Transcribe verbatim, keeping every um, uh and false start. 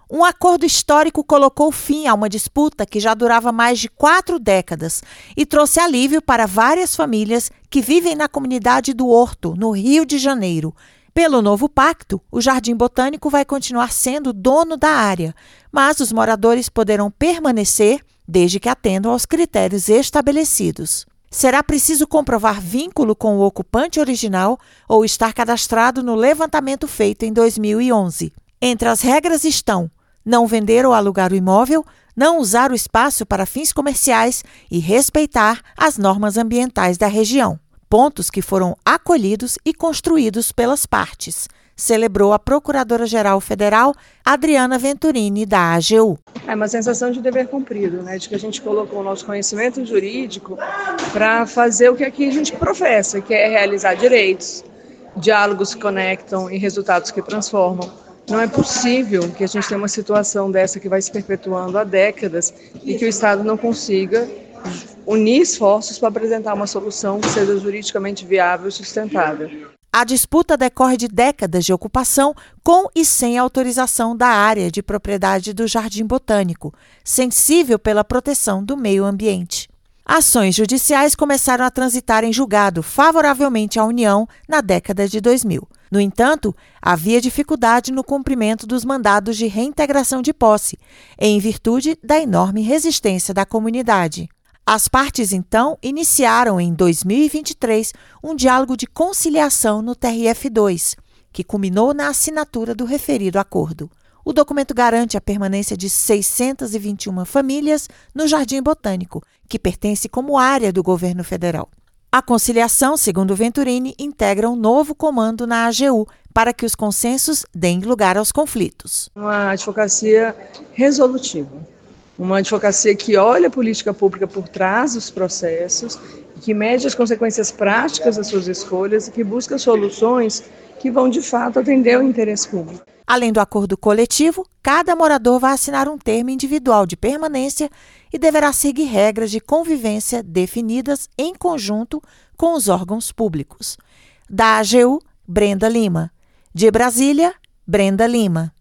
Um acordo histórico colocou fim a uma disputa que já durava mais de quatro décadas e trouxe alívio para várias famílias que vivem na comunidade do Horto, no Rio de Janeiro. Pelo novo pacto, o Jardim Botânico vai continuar sendo dono da área, mas os moradores poderão permanecer desde que atendam aos critérios estabelecidos. Será preciso comprovar vínculo com o ocupante original ou estar cadastrado no levantamento feito em dois mil e onze. Entre as regras estão não vender ou alugar o imóvel, não usar o espaço para fins comerciais e respeitar as normas ambientais da região. Pontos que foram acolhidos e construídos pelas partes, celebrou a Procuradora-Geral Federal, Adriana Venturini, da A G U. É uma sensação de dever cumprido, né? De que a gente colocou o nosso conhecimento jurídico para fazer o que aqui a gente professa, que é realizar direitos, diálogos que conectam e resultados que transformam. Não é possível que a gente tenha uma situação dessa que vai se perpetuando há décadas e que o Estado não consiga unir esforços para apresentar uma solução que seja juridicamente viável e sustentável. A disputa decorre de décadas de ocupação com e sem autorização da área de propriedade do Jardim Botânico, sensível pela proteção do meio ambiente. Ações judiciais começaram a transitar em julgado favoravelmente à União na década de dois mil. No entanto, havia dificuldade no cumprimento dos mandados de reintegração de posse, em virtude da enorme resistência da comunidade. As partes, então, iniciaram em dois mil e vinte e três um diálogo de conciliação no T R F dois, que culminou na assinatura do referido acordo. O documento garante a permanência de seiscentas e vinte e uma famílias no Jardim Botânico, que pertence como área do governo federal. A conciliação, segundo Venturini, integra um novo comando na A G U para que os consensos deem lugar aos conflitos. Uma advocacia resolutiva, uma advocacia que olha a política pública por trás dos processos, que mede as consequências práticas das suas escolhas e que busca soluções que vão, de fato, atender ao interesse público. Além do acordo coletivo, cada morador vai assinar um termo individual de permanência e deverá seguir regras de convivência definidas em conjunto com os órgãos públicos. Da A G U, Brenda Lima. De Brasília, Brenda Lima.